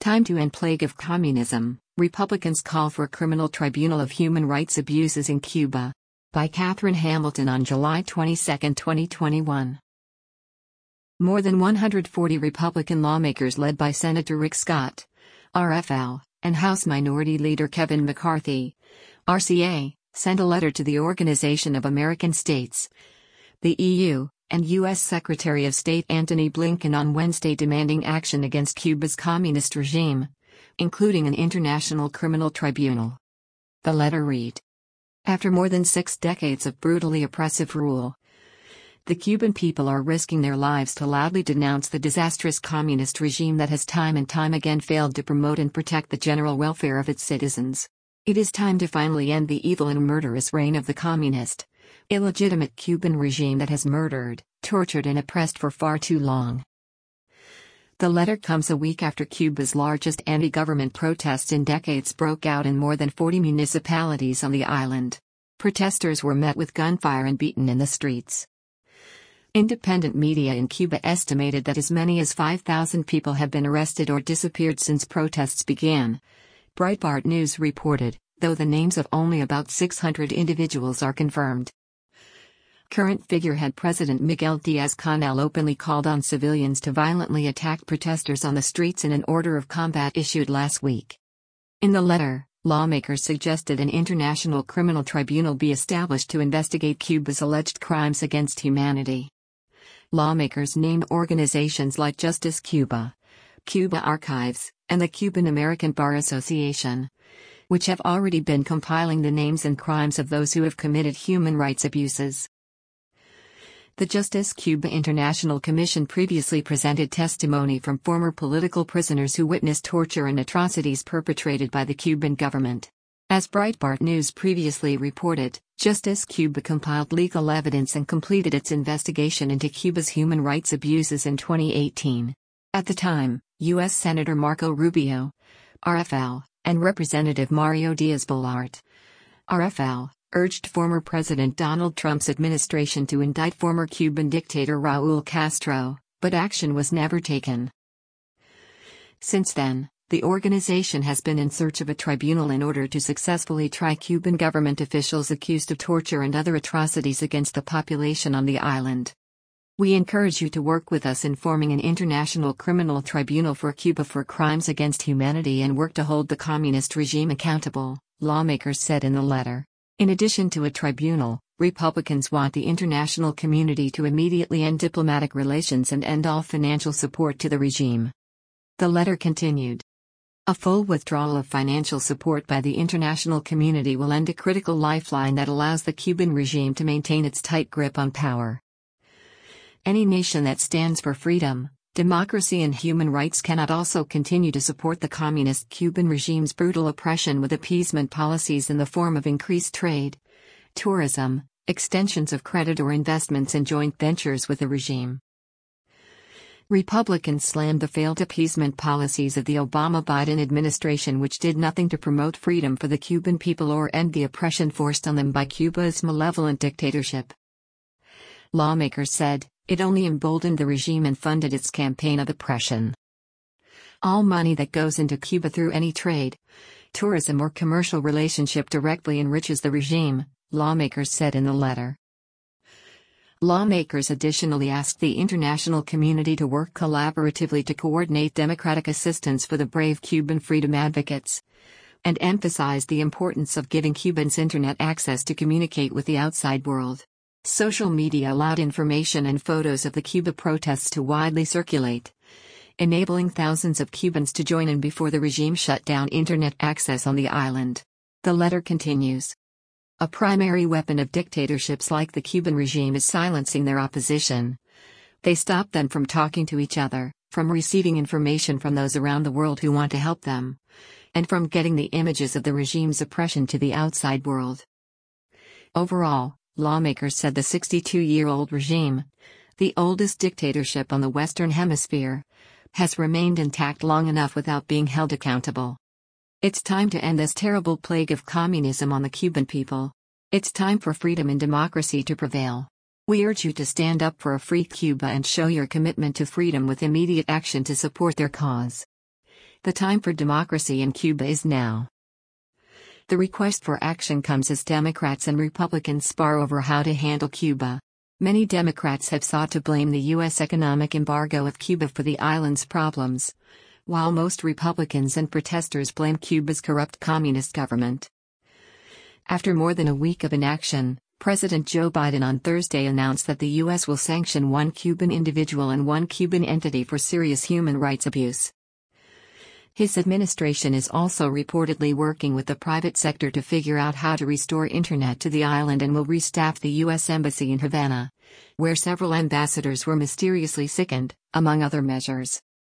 Time to end plague of communism. Republicans call for a criminal tribunal of human rights abuses in Cuba. By Catherine Hamilton on July 22, 2021. More than 140 Republican lawmakers led by Senator Rick Scott, RFL, and House Minority Leader Kevin McCarthy, RCA, sent a letter to the Organization of American States, the EU, and U.S. Secretary of State Antony Blinken on Wednesday demanding action against Cuba's communist regime, including an international criminal tribunal. The letter read: After more than 6 decades of brutally oppressive rule, the Cuban people are risking their lives to loudly denounce the disastrous communist regime that has time and time again failed to promote and protect the general welfare of its citizens. It is time to finally end the evil and murderous reign of the communist, illegitimate Cuban regime that has murdered, tortured and oppressed for far too long. The letter comes a week after Cuba's largest anti-government protests in decades broke out in more than 40 municipalities on the island. Protesters were met with gunfire and beaten in the streets. Independent media in Cuba estimated that as many as 5,000 people have been arrested or disappeared since protests began. Breitbart News reported, though the names of only about 600 individuals are confirmed. Current figurehead President Miguel Díaz-Canel openly called on civilians to violently attack protesters on the streets in an order of combat issued last week. In the letter, lawmakers suggested an international criminal tribunal be established to investigate Cuba's alleged crimes against humanity. Lawmakers named organizations like Justice Cuba, Cuba Archives, and the Cuban American Bar Association, which have already been compiling the names and crimes of those who have committed human rights abuses. The Justice Cuba International Commission previously presented testimony from former political prisoners who witnessed torture and atrocities perpetrated by the Cuban government. As Breitbart News previously reported, Justice Cuba compiled legal evidence and completed its investigation into Cuba's human rights abuses in 2018. At the time, U.S. Senator Marco Rubio, RFL, and Representative Mario Diaz-Balart, RFL, urged former President Donald Trump's administration to indict former Cuban dictator Raúl Castro, but action was never taken. Since then, the organization has been in search of a tribunal in order to successfully try Cuban government officials accused of torture and other atrocities against the population on the island. We encourage you to work with us in forming an international criminal tribunal for Cuba for crimes against humanity and work to hold the communist regime accountable, lawmakers said in the letter. In addition to a tribunal, Republicans want the international community to immediately end diplomatic relations and end all financial support to the regime. The letter continued. A full withdrawal of financial support by the international community will end a critical lifeline that allows the Cuban regime to maintain its tight grip on power. Any nation that stands for freedom, democracy and human rights cannot also continue to support the communist Cuban regime's brutal oppression with appeasement policies in the form of increased trade, tourism, extensions of credit or investments in joint ventures with the regime. Republicans slammed the failed appeasement policies of the Obama-Biden administration, which did nothing to promote freedom for the Cuban people or end the oppression forced on them by Cuba's malevolent dictatorship. Lawmakers said, it only emboldened the regime and funded its campaign of oppression. All money that goes into Cuba through any trade, tourism or commercial relationship directly enriches the regime, lawmakers said in the letter. Lawmakers additionally asked the international community to work collaboratively to coordinate democratic assistance for the brave Cuban freedom advocates, and emphasized the importance of giving Cubans internet access to communicate with the outside world. Social media allowed information and photos of the Cuba protests to widely circulate, enabling thousands of Cubans to join in before the regime shut down internet access on the island. The letter continues. A primary weapon of dictatorships like the Cuban regime is silencing their opposition. They stop them from talking to each other, from receiving information from those around the world who want to help them, and from getting the images of the regime's oppression to the outside world. Overall, lawmakers said the 62-year-old regime, the oldest dictatorship on the Western Hemisphere, has remained intact long enough without being held accountable. It's time to end this terrible plague of communism on the Cuban people. It's time for freedom and democracy to prevail. We urge you to stand up for a free Cuba and show your commitment to freedom with immediate action to support their cause. The time for democracy in Cuba is now. The request for action comes as Democrats and Republicans spar over how to handle Cuba. Many Democrats have sought to blame the U.S. economic embargo of Cuba for the island's problems, while most Republicans and protesters blame Cuba's corrupt communist government. After more than a week of inaction, President Joe Biden on Thursday announced that the U.S. will sanction one Cuban individual and one Cuban entity for serious human rights abuse. His administration is also reportedly working with the private sector to figure out how to restore internet to the island and will restaff the U.S. Embassy in Havana, where several ambassadors were mysteriously sickened, among other measures.